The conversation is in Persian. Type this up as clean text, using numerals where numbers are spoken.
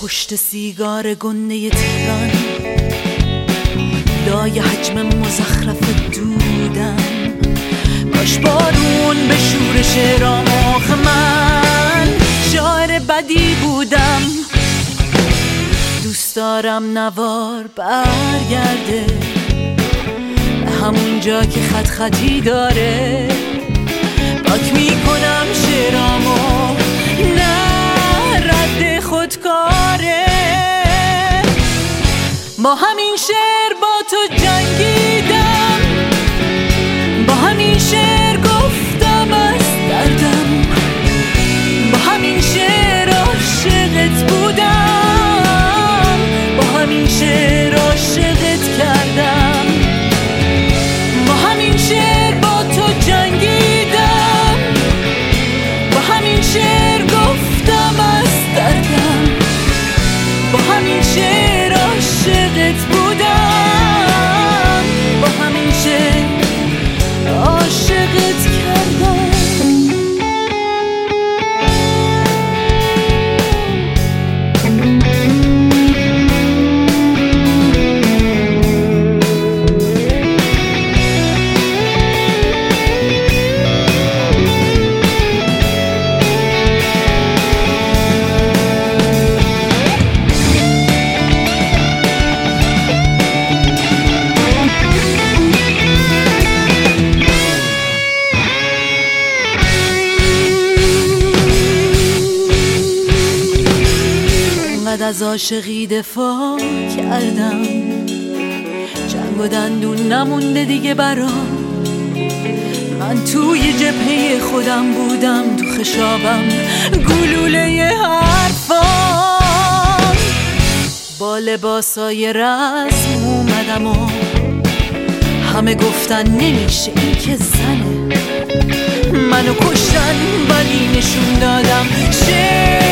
پشت سیگار گنده تهران لای حجم مزخرف دودم، کاش بارون به شور شعرام آخه من شاعر بدی بودم. دوست دارم نوار برگرده به همون جا که خط خطی داره، پاک میکنم شعرامو، نه رد خودکاره. با همین شعر با تو جنگیدم، با همین شعر گفتم از دردم، با همین شعر عاشقت بودم، با همین شعر عاشقت کردم. با همین شعر با تو جنگیدم، با همین شعر گفتم از دردم، با همین شعر عاشقت بودم، با همین شعر عاشقت کردم. از عاشقی دفاع کردم، جنگ و دندون نمونده دیگه برام. من توی جبهه خودم بودم، تو خشابم گلوله حرفام. با لباسای رسم اومدم و همه گفتن نمیشه این که زنه. منو کشتن ولی نشون دادم